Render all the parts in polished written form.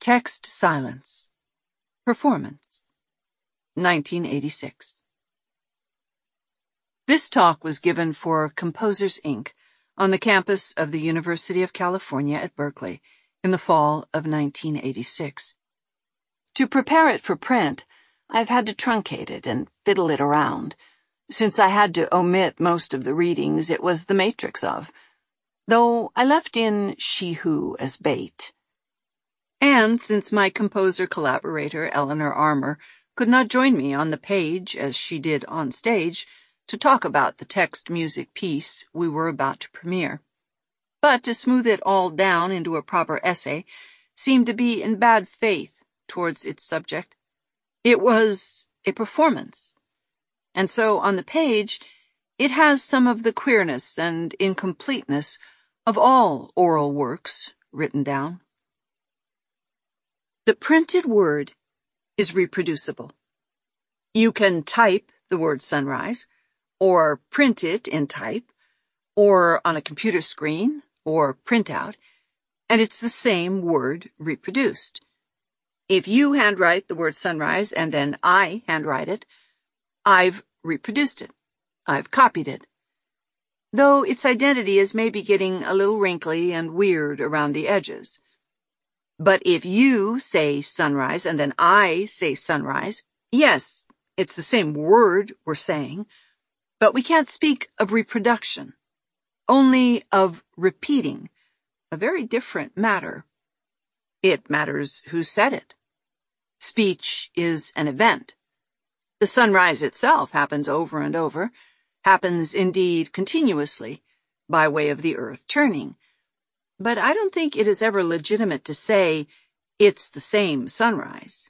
Text Silence. Performance. 1986. This talk was given for Composers, Inc. on the campus of the University of California at Berkeley in the fall of 1986. To prepare it for print, I've had to truncate it and fiddle it around. Since I had to omit most of the readings it was the matrix of, though I left in She Who as bait. And since my composer collaborator, Eleanor Armour, could not join me on the page as she did on stage to talk about the text music piece we were about to premiere. But to smooth it all down into a proper essay seemed to be in bad faith towards its subject. It was a performance. And so on the page, it has some of the queerness and incompleteness of all oral works written down. The printed word is reproducible. You can type the word sunrise, or print it in type, or on a computer screen, or printout, and it's the same word reproduced. If you handwrite the word sunrise and then I handwrite it, I've reproduced it. I've copied it. Though its identity is maybe getting a little wrinkly and weird around the edges. But if you say sunrise and then I say sunrise, yes, it's the same word we're saying, but we can't speak of reproduction, only of repeating, a very different matter. It matters who said it. Speech is an event. The sunrise itself happens over and over, happens indeed continuously, by way of the earth turning. But I don't think it is ever legitimate to say it's the same sunrise.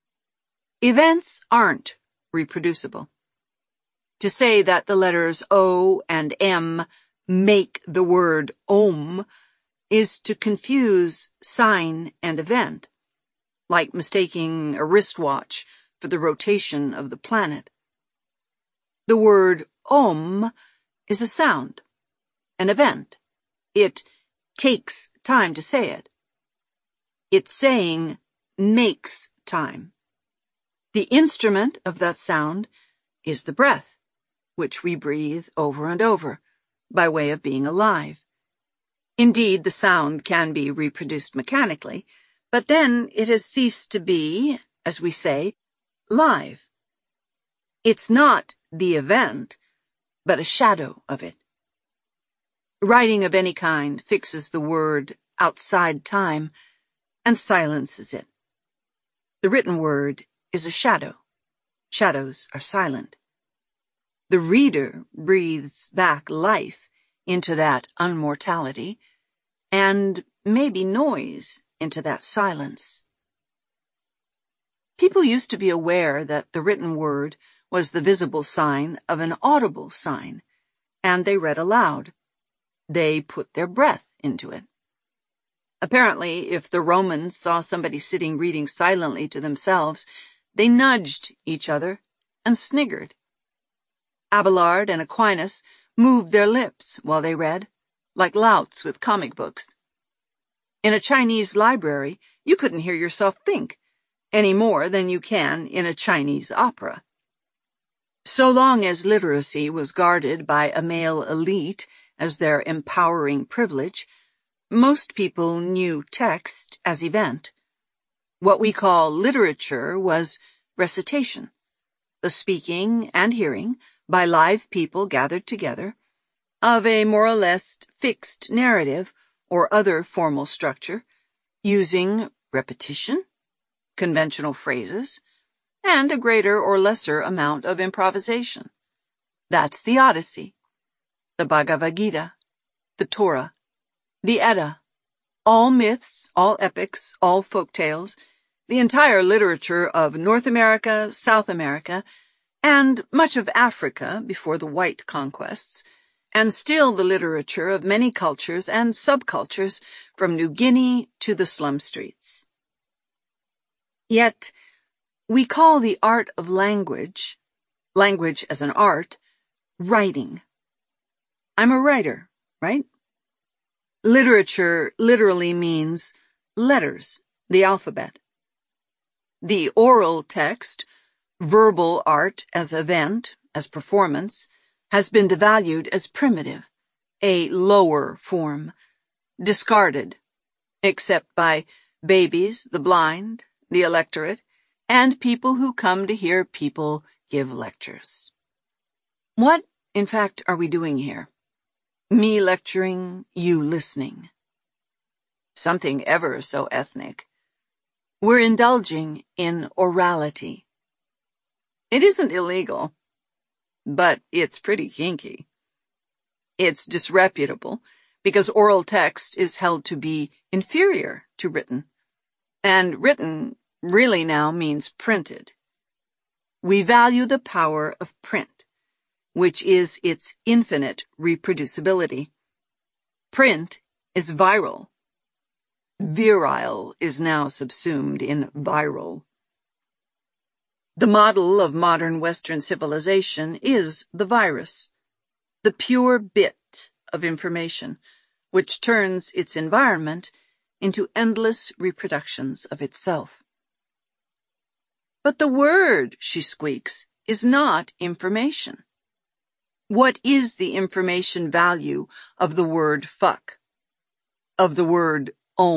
Events aren't reproducible. To say that the letters O and M make the word Om is to confuse sign and event, like mistaking a wristwatch for the rotation of the planet. The word Om is a sound, an event. It takes time to say it. Its saying makes time. The instrument of that sound is the breath, which we breathe over and over, by way of being alive. Indeed, the sound can be reproduced mechanically, but then it has ceased to be, as we say, live. It's not the event, but a shadow of it. Writing of any kind fixes the word outside time and silences it. The written word is a shadow. Shadows are silent. The reader breathes back life into that unmortality, and maybe noise into that silence. People used to be aware that the written word was the visible sign of an audible sign, and they read aloud. They put their breath into it. Apparently, if the Romans saw somebody sitting reading silently to themselves, they nudged each other and sniggered. Abelard and Aquinas moved their lips while they read, like louts with comic books. In a Chinese library, you couldn't hear yourself think, any more than you can in a Chinese opera. So long as literacy was guarded by a male elite as their empowering privilege, most people knew text as event. What we call literature was recitation, the speaking and hearing, by live people gathered together, of a more or less fixed narrative or other formal structure, using repetition, conventional phrases, and a greater or lesser amount of improvisation. That's the Odyssey, the Bhagavad Gita, the Torah, the Edda, all myths, all epics, all folk tales, the entire literature of North America, South America, and much of Africa before the white conquests, and still the literature of many cultures and subcultures from New Guinea to the slum streets. Yet, we call the art of language, language as an art, writing. I'm a writer, right? Literature literally means letters the alphabet. The oral text, verbal art as event, as performance, has been devalued as primitive, a lower form, discarded, except by babies, the blind, the electorate, and people who come to hear people give lectures. What, in fact, are we doing here? Me lecturing, you listening. Something ever so ethnic. We're indulging in orality. It isn't illegal, but it's pretty kinky. It's disreputable because oral text is held to be inferior to written, and written really now means printed. We value the power of print, which is its infinite reproducibility. Print is viral. Virile is now subsumed in viral. The model of modern Western civilization is the virus, the pure bit of information, which turns its environment into endless reproductions of itself. But the word, she squeaks, is not information. What is the information value of the word fuck? Of the word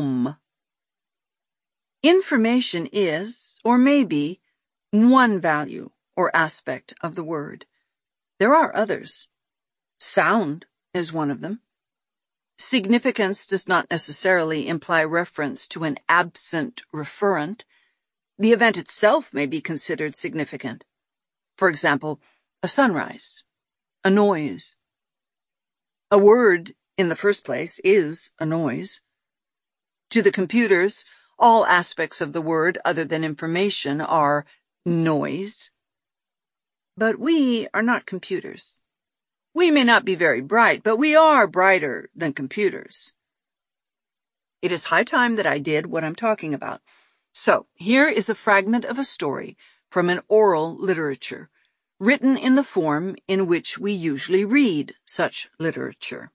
Information is, or may be, one value or aspect of the word. There are others. Sound is one of them. Significance does not necessarily imply reference to an absent referent. The event itself may be considered significant. For example, a sunrise, a noise. A word, in the first place, is a noise. To the computers, all aspects of the word other than information are noise. But we are not computers. We may not be very bright, but we are brighter than computers. It is high time that I did what I'm talking about. So, here is a fragment of a story from an oral literature, written in the form in which we usually read such literature.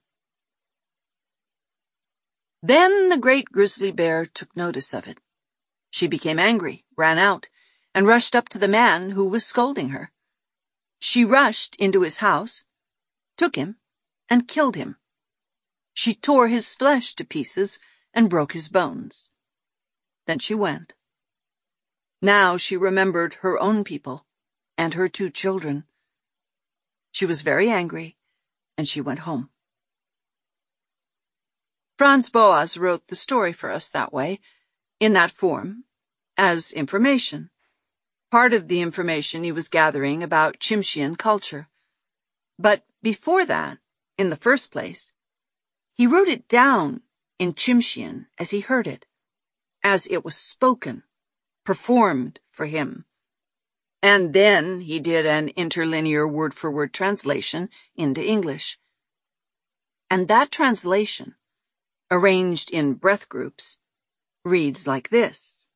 Then the great grizzly bear took notice of it. She became angry, ran out, and rushed up to the man who was scolding her. She rushed into his house, took him, and killed him. She tore his flesh to pieces and broke his bones. Then she went. Now she remembered her own people and her 2 children. She was very angry, and she went home. Franz Boas wrote the story for us that way, in that form, as information, part of the information he was gathering about Tsimshian culture. But before that, in the first place, he wrote it down in Tsimshian as he heard it, as it was spoken, performed for him. And then he did an interlinear word-for-word translation into English. And that translation, arranged in breath groups, reads like this.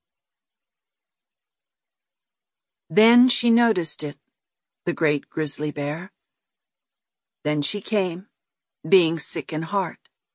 Then she noticed it, the great grizzly bear. Then she came, being sick in heart.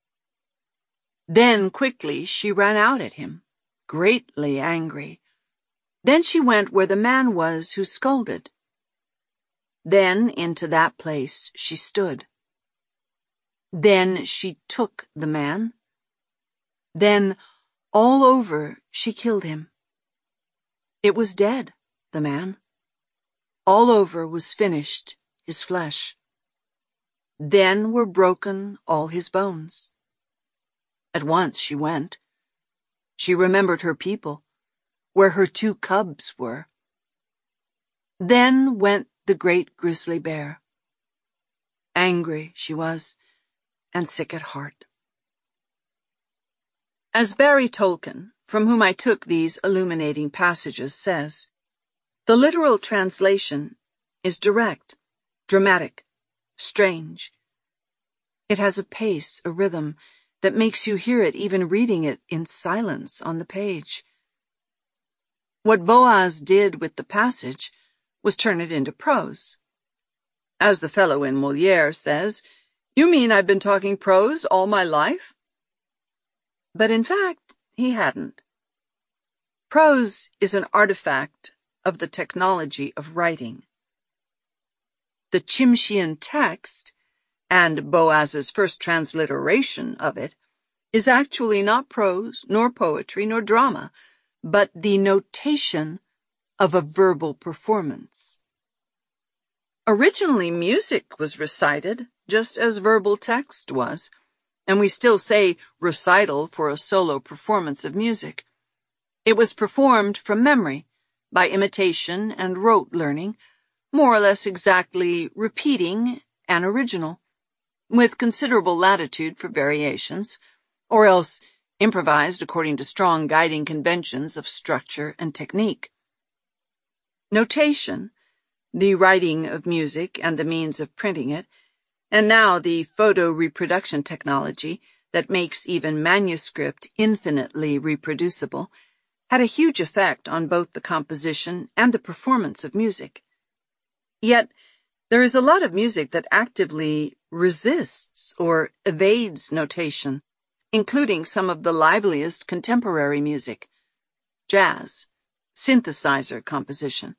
Then quickly she ran out at him, greatly angry. Then she went where the man was who scolded. Then into that place she stood. Then she took the man. Then, all over, she killed him. It was dead, the man. All over was finished, his flesh. Then were broken all his bones. At once she went. She remembered her people, where her 2 cubs were. Then went the great grizzly bear. Angry she was, and sick at heart. As Barry Tolkien, from whom I took these illuminating passages, says, the literal translation is direct, dramatic, strange. It has a pace, a rhythm, that makes you hear it even reading it in silence on the page. What Boas did with the passage was turn it into prose. As the fellow in Molière says, "You mean I've been talking prose all my life?" But in fact, he hadn't. Prose is an artifact of the technology of writing. The Tsimshian text, and Boaz's first transliteration of it, is actually not prose, nor poetry, nor drama, but the notation of a verbal performance. Originally, music was recited, just as verbal text was, and we still say recital for a solo performance of music. It was performed from memory, by imitation and rote learning, more or less exactly repeating an original, with considerable latitude for variations, or else improvised according to strong guiding conventions of structure and technique. Notation, the writing of music and the means of printing it, and now the photo reproduction technology that makes even manuscript infinitely reproducible, had a huge effect on both the composition and the performance of music. Yet, there is a lot of music that actively resists or evades notation, including some of the liveliest contemporary music, jazz, synthesizer composition.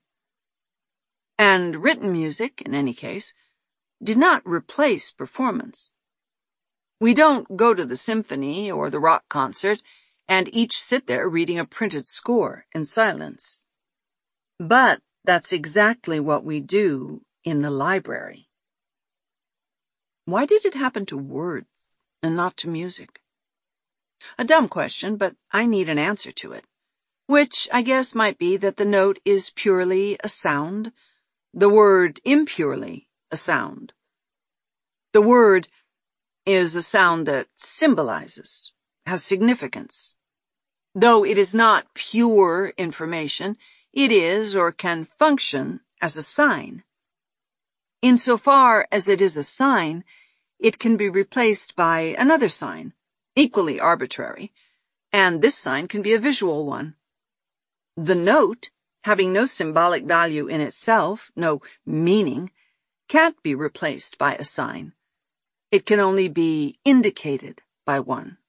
And written music, in any case, did not replace performance. We don't go to the symphony or the rock concert and each sit there reading a printed score in silence. But that's exactly what we do in the library. Why did it happen to words and not to music? A dumb question, but I need an answer to it, which I guess might be that the note is purely a sound, the word impurely a sound. The word is a sound that symbolizes, has significance. Though it is not pure information, it is or can function as a sign. Insofar as it is a sign, it can be replaced by another sign, equally arbitrary, and this sign can be a visual one. The note, having no symbolic value in itself, no meaning, can't be replaced by a sign. It can only be indicated by one.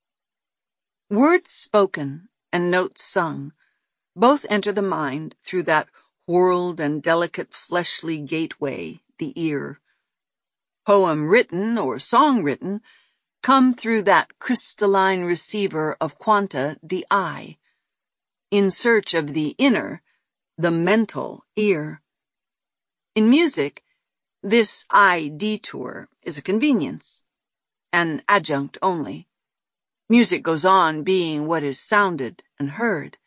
Words spoken and notes sung both enter the mind through that whorled and delicate fleshly gateway, the ear. Poem written or song written come through that crystalline receiver of quanta, the eye, in search of the inner, the mental ear. In music, this eye detour is a convenience, an adjunct only. Music goes on being what is sounded and heard.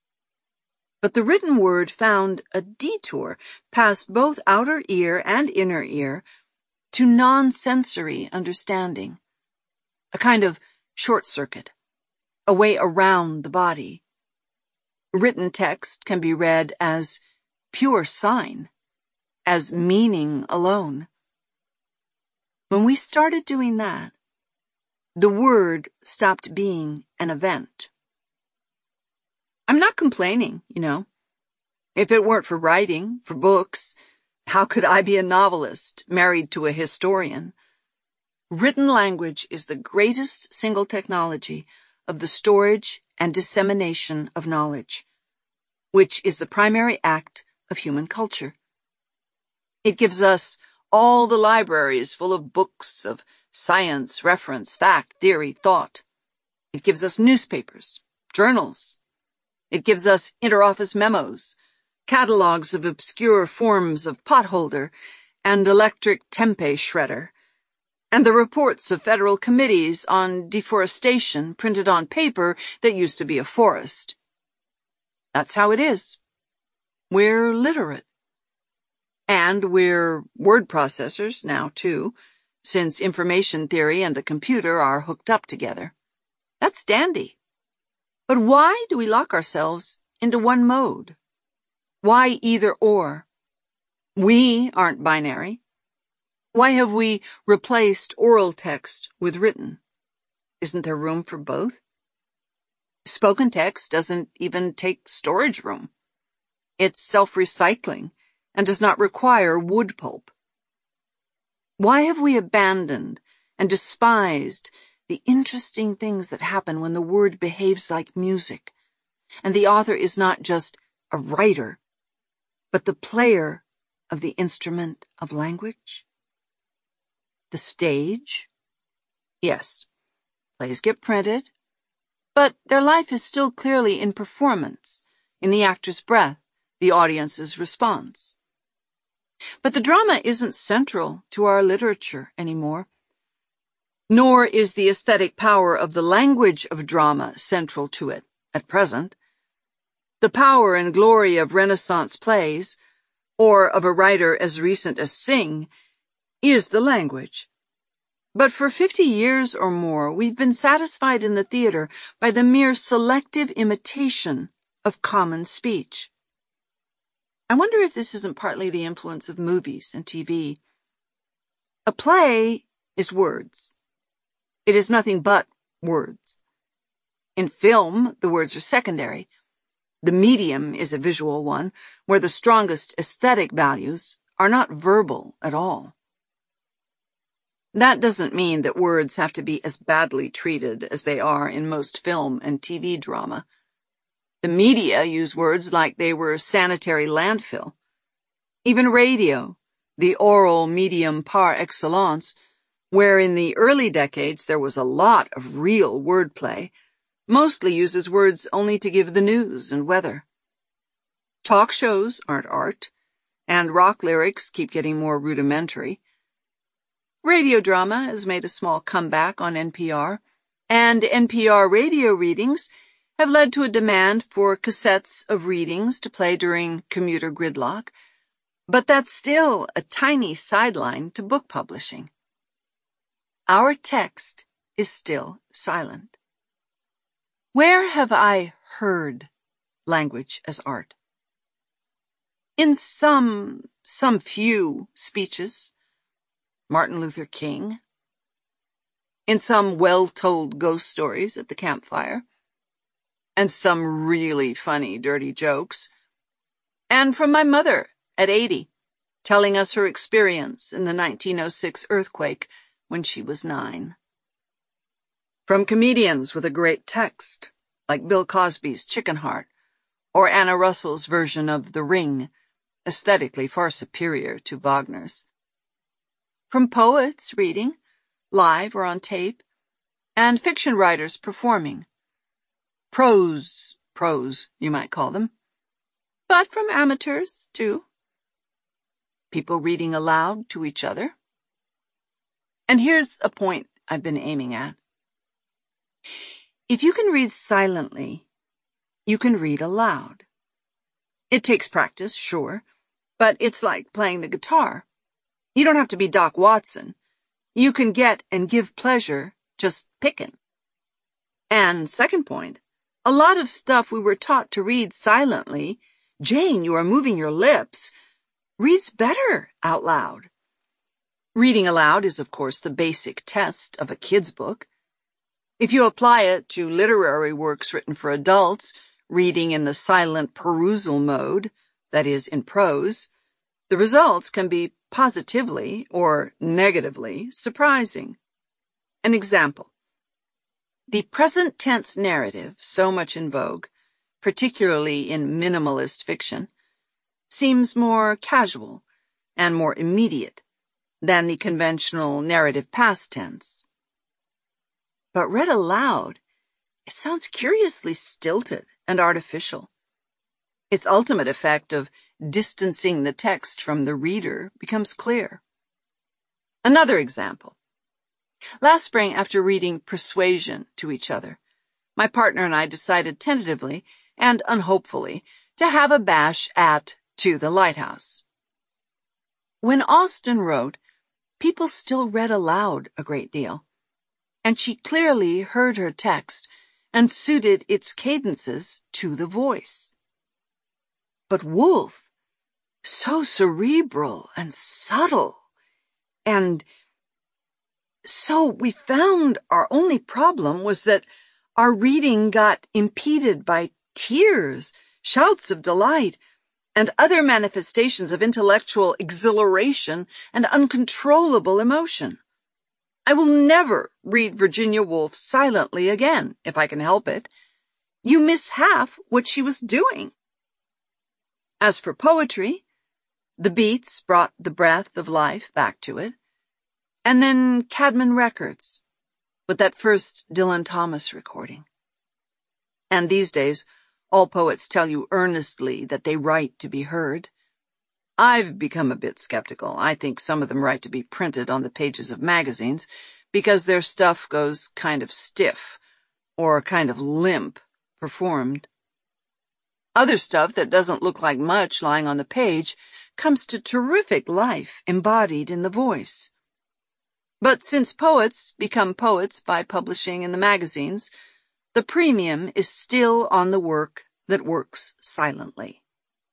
But the written word found a detour past both outer ear and inner ear to non-sensory understanding, a kind of short circuit, a way around the body. Written text can be read as pure sign, as meaning alone. When we started doing that, the word stopped being an event. I'm not complaining, If it weren't for writing, for books, how could I be a novelist, married to a historian? Written language is the greatest single technology of the storage and dissemination of knowledge, which is the primary act of human culture. It gives us all the libraries full of books of science, reference, fact, theory, thought. It gives us newspapers, journals. It gives us interoffice memos, catalogs of obscure forms of potholder and electric tempeh shredder, and the reports of federal committees on deforestation printed on paper that used to be a forest. That's how it is. We're literate. And we're word processors now, too, since information theory and the computer are hooked up together. That's dandy. But why do we lock ourselves into one mode? Why either or? We aren't binary. Why have we replaced oral text with written? Isn't there room for both? Spoken text doesn't even take storage room. It's self-recycling and does not require wood pulp. Why have we abandoned and despised the interesting things that happen when the word behaves like music, and the author is not just a writer, but the player of the instrument of language? The stage? Yes, plays get printed, but their life is still clearly in performance, in the actor's breath, the audience's response. But the drama isn't central to our literature anymore, nor is the aesthetic power of the language of drama central to it at present. The power and glory of Renaissance plays, or of a writer as recent as Synge, is the language. But for 50 years or more, we've been satisfied in the theater by the mere selective imitation of common speech. I wonder if this isn't partly the influence of movies and TV. A play is words. It is nothing but words. In film, the words are secondary. The medium is a visual one, where the strongest aesthetic values are not verbal at all. That doesn't mean that words have to be as badly treated as they are in most film and TV drama. The media use words like they were sanitary landfill. Even radio, the oral medium par excellence, where in the early decades there was a lot of real wordplay, mostly uses words only to give the news and weather. Talk shows aren't art, and rock lyrics keep getting more rudimentary. Radio drama has made a small comeback on NPR, and NPR radio readings have led to a demand for cassettes of readings to play during commuter gridlock, but that's still a tiny sideline to book publishing. Our text is still silent. Where have I heard language as art? In some few speeches. Martin Luther King. In some well-told ghost stories at the campfire. And some really funny dirty jokes. And from my mother at 80, telling us her experience in the 1906 earthquake when she was 9. From comedians with a great text, like Bill Cosby's Chicken Heart, or Anna Russell's version of The Ring, aesthetically far superior to Wagner's. From poets reading, live or on tape, and fiction writers performing. Prose, you might call them. But from amateurs, too. People reading aloud to each other. And here's a point I've been aiming at. If you can read silently, you can read aloud. It takes practice, sure, but it's like playing the guitar. You don't have to be Doc Watson. You can get and give pleasure just picking. And second point, a lot of stuff we were taught to read silently, Jane, you are moving your lips, reads better out loud. Reading aloud is, of course, the basic test of a kid's book. If you apply it to literary works written for adults, reading in the silent perusal mode, that is, in prose, the results can be positively or negatively surprising. An example. The present tense narrative, so much in vogue, particularly in minimalist fiction, seems more casual and more immediate than the conventional narrative past tense. But read aloud, it sounds curiously stilted and artificial. Its ultimate effect of distancing the text from the reader becomes clear. Another example. Last spring, after reading Persuasion to each other, my partner and I decided tentatively and unhopefully to have a bash at To the Lighthouse. When Austen wrote, people still read aloud a great deal, and she clearly heard her text and suited its cadences to the voice. But Woolf, so cerebral and subtle, and so we found our only problem was that our reading got impeded by tears, shouts of delight, and other manifestations of intellectual exhilaration and uncontrollable emotion. I will never read Virginia Woolf silently again, if I can help it. you miss half what she was doing. As for poetry, the Beats brought the breath of life back to it, and then Cadman Records, with that first Dylan Thomas recording. And these days, all poets tell you earnestly that they write to be heard. I've become a bit skeptical. I think some of them write to be printed on the pages of magazines because their stuff goes kind of stiff or kind of limp performed. Other stuff that doesn't look like much lying on the page comes to terrific life embodied in the voice. But since poets become poets by publishing in the magazines, the premium is still on the work that works silently.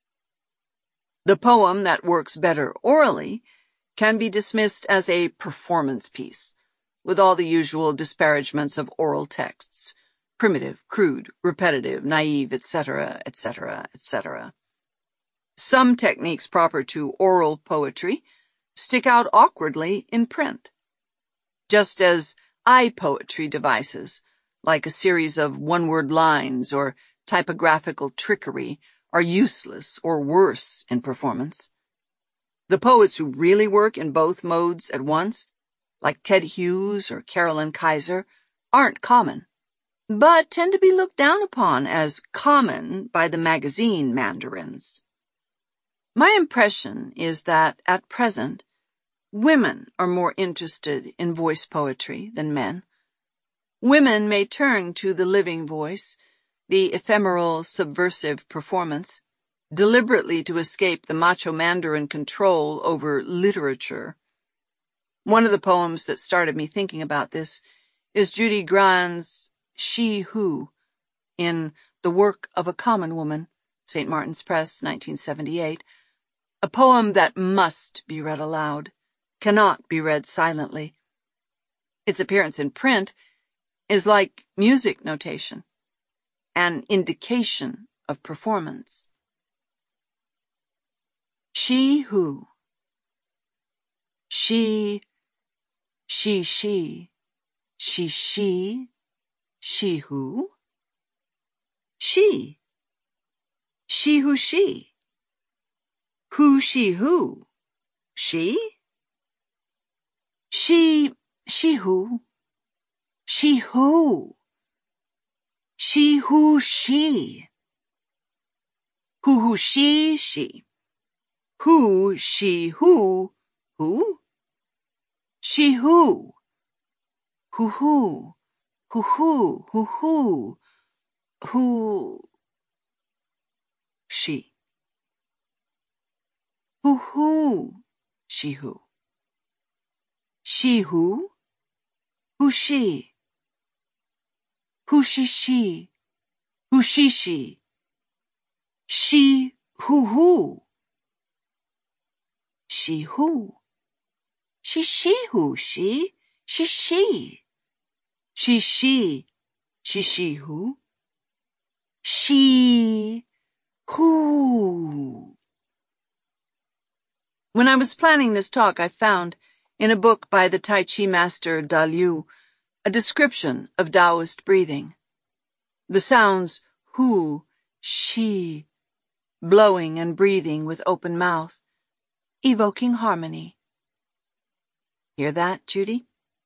The poem that works better orally can be dismissed as a performance piece, with all the usual disparagements of oral texts: primitive, crude, repetitive, naive, etc., etc., etc. Some techniques proper to oral poetry stick out awkwardly in print, just as eye poetry devices, like a series of one-word lines or typographical trickery, are useless or worse in performance. The poets who really work in both modes at once, like Ted Hughes or Carolyn Kaiser, aren't common, but tend to be looked down upon as common by the magazine mandarins. My impression is that, at present, women are more interested in voice poetry than men. Women may turn to the living voice, the ephemeral, subversive performance, deliberately to escape the macho mandarin control over literature. One of the poems that started me thinking about this is Judy Grant's She Who, in The Work of a Common Woman, St. Martin's Press, 1978, a poem that must be read aloud, cannot be read silently. Its appearance in print is like music notation, an indication of performance. She who. She who? She who she? Who she who? She? She who? She who? She who she? Who she? Who she who? Who? She who? Who? She. Who? She who? She who? Who she? Who she? Who she? She who? She who? She who? She who? She who? When I was planning this talk, I found, in a book by the Tai Chi master Da Liu, a description of Taoist breathing. The sounds hu, she, blowing and breathing with open mouth, evoking harmony. Hear that, Judy?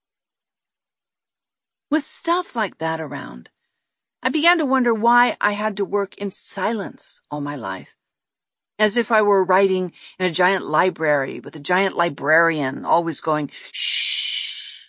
With stuff like that around, I began to wonder why I had to work in silence all my life, as if I were writing in a giant library with a giant librarian always going, shh.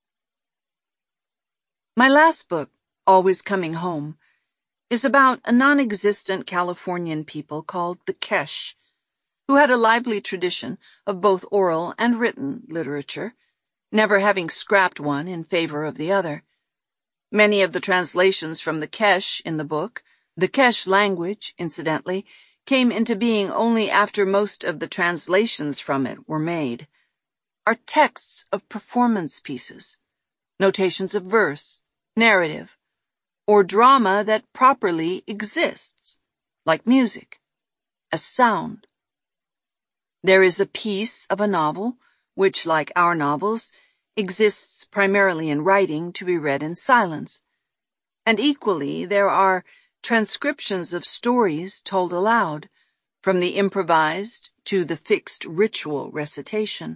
My last book, Always Coming Home, is about a non-existent Californian people called the Kesh, who had a lively tradition of both oral and written literature, never having scrapped one in favor of the other. Many of the translations from the Kesh in the book, the Kesh language, incidentally, came into being only after most of the translations from it were made, are texts of performance pieces, notations of verse, narrative, or drama that properly exists, like music, as sound. There is a piece of a novel, which, like our novels, exists primarily in writing to be read in silence, and equally there are transcriptions of stories told aloud, from the improvised to the fixed ritual recitation.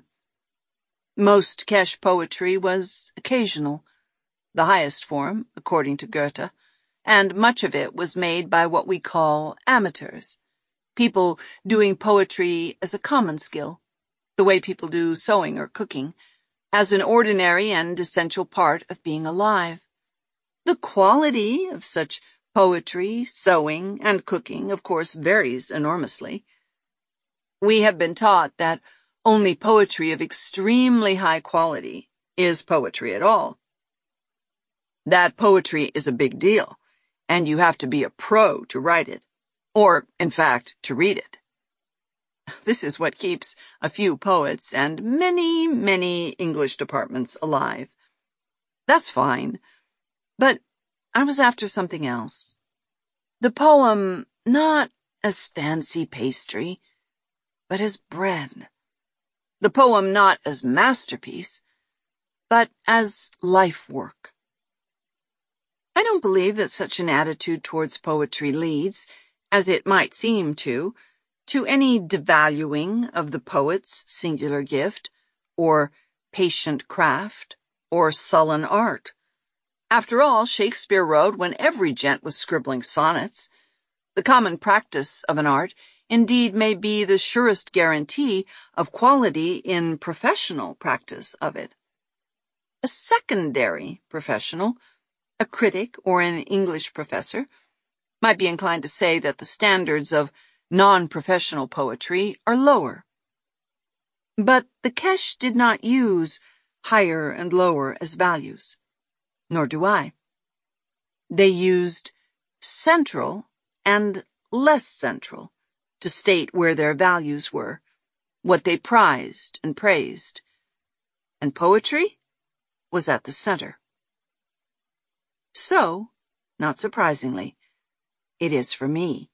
Most Kesh poetry was occasional, the highest form, according to Goethe, and much of it was made by what we call amateurs, people doing poetry as a common skill, the way people do sewing or cooking, as an ordinary and essential part of being alive. The quality of such poetry, sewing, and cooking, of course, varies enormously. We have been taught that only poetry of extremely high quality is poetry at all. That poetry is a big deal, and you have to be a pro to write it, or, in fact, to read it. This is what keeps a few poets and many, many English departments alive. That's fine, but I was after something else. The poem not as fancy pastry, but as bread. The poem not as masterpiece, but as life work. I don't believe that such an attitude towards poetry leads, as it might seem to any devaluing of the poet's singular gift, or patient craft, or sullen art. After all, Shakespeare wrote when every gent was scribbling sonnets. The common practice of an art indeed may be the surest guarantee of quality in professional practice of it. A secondary professional, a critic or an English professor, might be inclined to say that the standards of non-professional poetry are lower. But the Kesh did not use higher and lower as values, nor do I. They used central and less central to state where their values were, what they prized and praised, and poetry was at the center. So, not surprisingly, it is for me.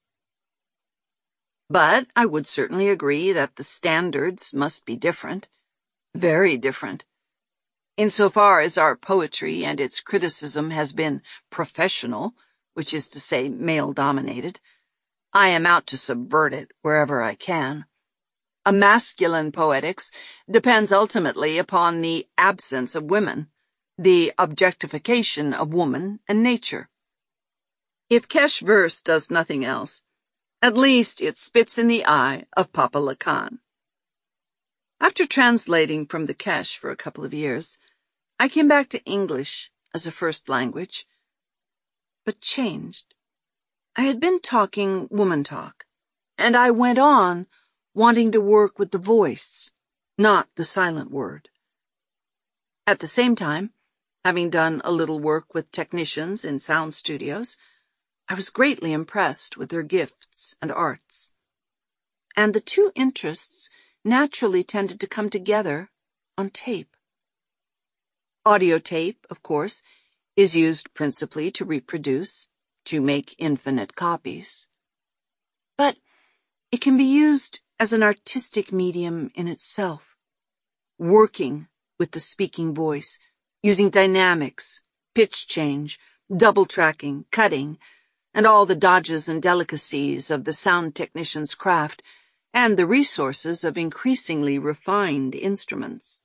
But I would certainly agree that the standards must be different, very different. Insofar as our poetry and its criticism has been professional, which is to say male-dominated, I am out to subvert it wherever I can. A masculine poetics depends ultimately upon the absence of women, the objectification of woman and nature. If Kesh verse does nothing else, at least it spits in the eye of Papa Lacan. After translating from the Kesh for a couple of years, I came back to English as a first language, but changed. I had been talking woman talk, and I went on wanting to work with the voice, not the silent word. At the same time, having done a little work with technicians in sound studios, I was greatly impressed with their gifts and arts. And the two interests naturally tended to come together on tape. Audio tape, of course, is used principally to reproduce, to make infinite copies. But it can be used as an artistic medium in itself, working with the speaking voice, using dynamics, pitch change, double tracking, cutting, and all the dodges and delicacies of the sound technician's craft, and the resources of increasingly refined instruments.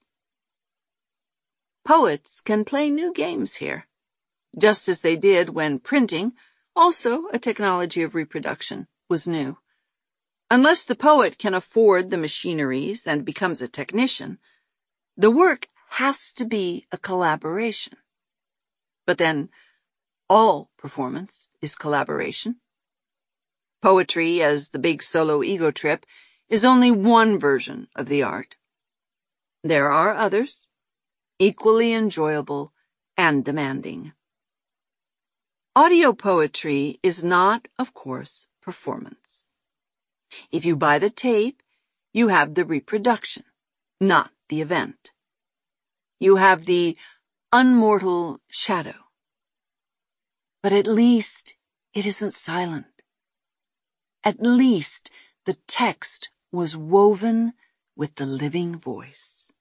Poets can play new games here, just as they did when printing, also a technology of reproduction, was new. Unless the poet can afford the machineries and becomes a technician, the work has to be a collaboration. But then, all performance is collaboration. Poetry as the big solo ego trip is only one version of the art. There are others, equally enjoyable and demanding. Audio poetry is not, of course, performance. If you buy the tape, you have the reproduction, not the event. You have the unmortal shadow. But at least it isn't silent. At least the text was woven with the living voice.